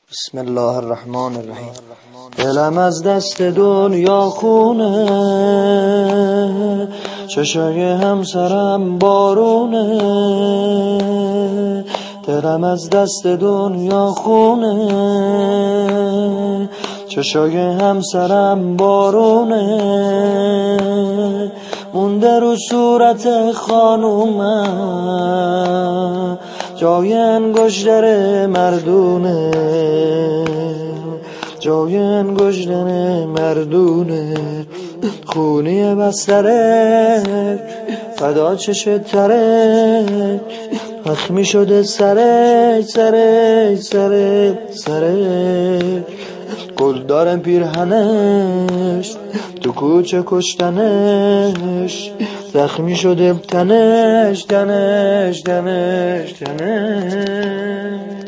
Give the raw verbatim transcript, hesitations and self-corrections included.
بسم الله الرحمن الرحیم. دلم از دست دنیا خونه، چشای همسرم بارونه. دلم از دست دنیا خونه، چشای همسرم بارونه. مونده رو صورت خانومم جای انگشتر مردونه، جای انگشتر مردونه. خونی بستره فدا چشت تره، زخمی شده سره سره سره سره. گل دارم پیرهنش تو کوچه کشتنش، زخمی شده تنش تنش تنش تنش.